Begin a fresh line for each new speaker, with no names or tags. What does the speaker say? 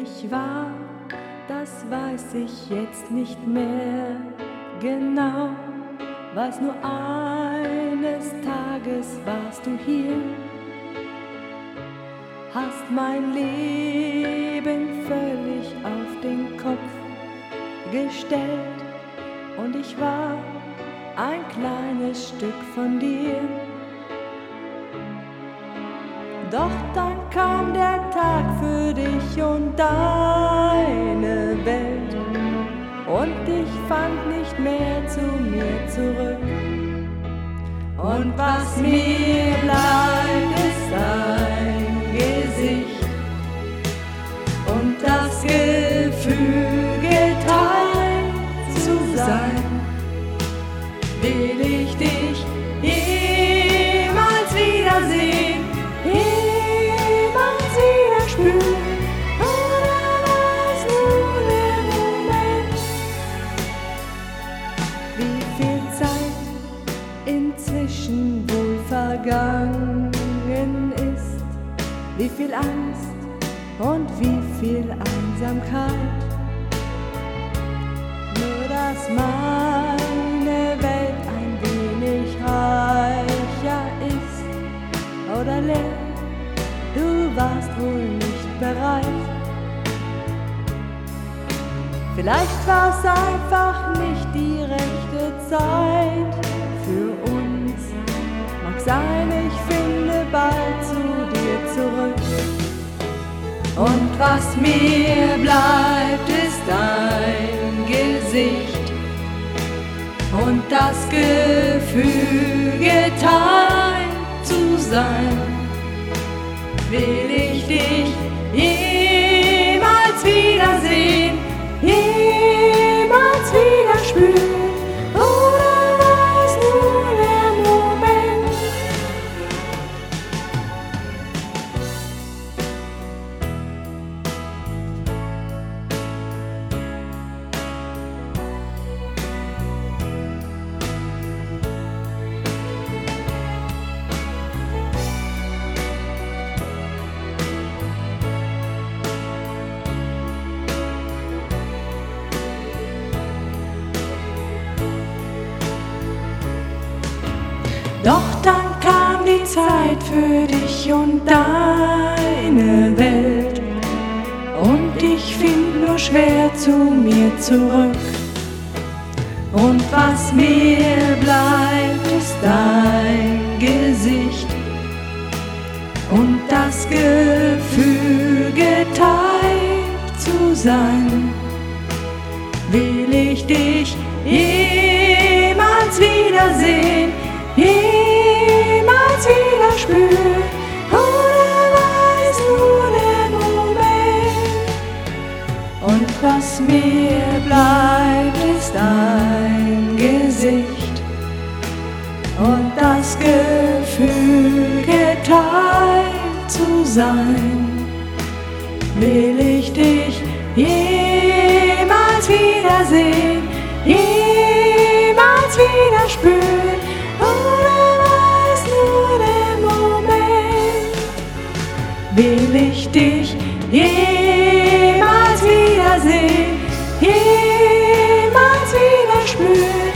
ich war, das weiß ich jetzt nicht mehr genau. Weiß nur, eines Tages warst du hier, hast mein Leben völlig auf den Kopf gestellt und ich war ein kleines Stück von dir. Doch dann kam der Tag für dich und deine Welt und ich fand nicht mehr zu mir zurück. Und was mir bleibt, ist dein Gesicht und das Gefühl, geteilt zu sein. Will ich dich jemals wiedersehen, jemals wieder spüren, oder war es nur der Moment? Wie viel Zeit inzwischen wohl vergangen ist, wie viel Angst und wie viel Einsamkeit. Nur dass meine Welt ein wenig reicher ist oder leer, du warst wohl nicht bereit. Vielleicht war es einfach nicht die rechte Zeit für uns. Mag sein, ich finde bald zu dir zurück. Und was mir bleibt, ist dein Gesicht und das Gefühl, geteilt zu sein. Will ich dich jemals wiedersehen, jemals wieder spüren, oder war es nur der Moment? Doch dann kam die Zeit für dich und deine Welt und ich find nur schwer zu mir zurück. Und was mir bleibt, ist dein Gesicht und das Gefühl, geteilt zu sein. Will ich dich jemals wiedersehen, jemals wieder spüren, oder war es nur der Moment? Und was mir bleibt, ist dein Gesicht und das Gefühl, geteilt zu sein. Will ich dich jemals wiedersehen, jemals wieder spüren, oder war es nur der Moment? Will ich dich jemals wiedersehen, jemals wieder spüren?